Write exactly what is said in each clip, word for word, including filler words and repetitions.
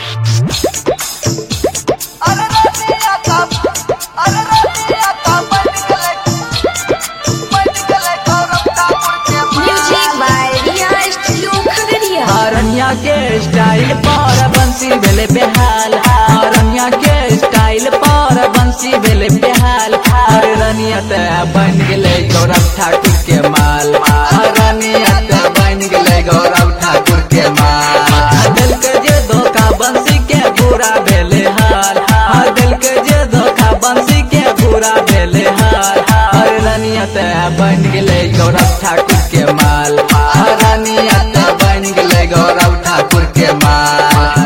अरनिया के स्टाइल पर बंसी भेले बेहाल, अरनिया के स्टाइल पर बंसी भेले बेहाल। अरे रनिया ते बन गेले गौरव ठाकुर के माल, रनिया ते बन गेले गौरव ठाकुर के माल। दिल के जे धोखा बंसी के बुरा भेले हाल, दिल के जे धोखा बंसी के बुरा भेले हाल। अरे रनिया ते बन गेले गौरव ठाकुर के माल, रनिया ते बन गेले गौरव ठाकुर के माल।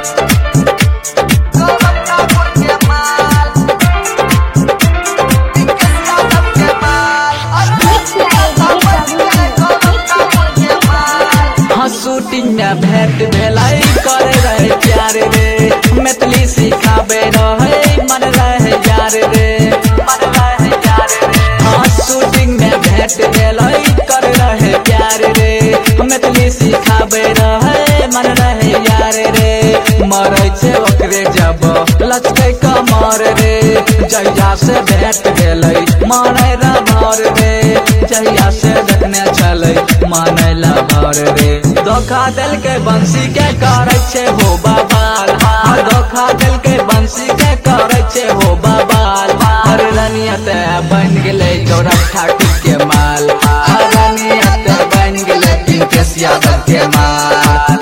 शूटिंग में भेंट भेलाई करे रहे प्यार रे, मैथिली सिखाबे रहे मन रहे यार रे, मन रहे यार रे। हाँ शूटिंग में भेंट भेलाई करे रहे प्यार रे, मैथिली सिखाबे रहे मन रहे यार रे। मरे छे ओकरे जब लचके कमर रे, जहिया से भेंट भेलै माने रमर रे, जहिया से देखने चले माने लभर रे। धोखा दिल के बंसी के करे छे हो बबाल, धोखा दिल के बंसी के करे छे हो बबाल। हर रनिया ते बन गेले गौरव ठाकुर के माल, रनिया ते बन गेले पिंकेश यादव के माल।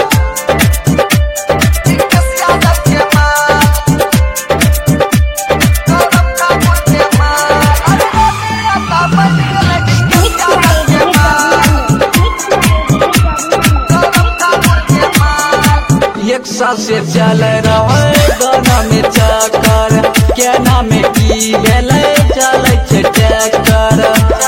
एक साल से चल रहे गाना में चक्कर, के नाम की भेले चले छे ट्रैक्टर।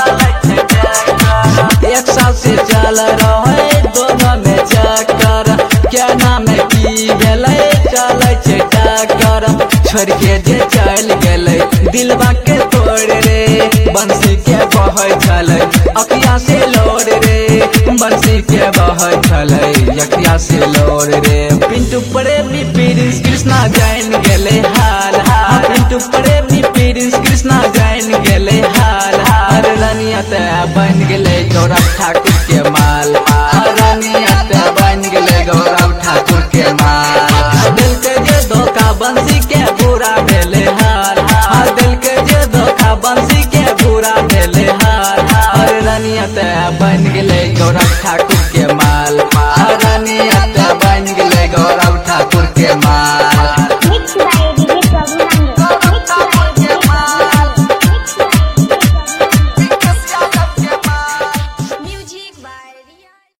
एक साल से चल रहे गाना में चक्कर, के नाम की भेले चले छे ट्रैक्टर। छोड़ के जे चल गेले दिलवा के तोड़ रे, बंसी के बहै छलै अखिया से लोर रे, बंसी के बहै छलै अखिया से लोर रे। पिंटू प्रेमी प्रिंस कृष्णा जान गेले हाल, पिंटू प्रेमी प्रिंस कृष्णा जान गेले हाल। हर रनिया ते बन गेले गौरव ठाकुर के माल, रनिया ते बन गेले गौरव ठाकुर के माल। दिल के जे धोखा बंसी के बुरा भेले हाल, दिल के जे धोखा बंसी के बुरा भेले हाल। हर रनिया ते बन गेले गौरव ठाकुर के माल, रनिया ते बन गेले गौरव ठाकुर के माल।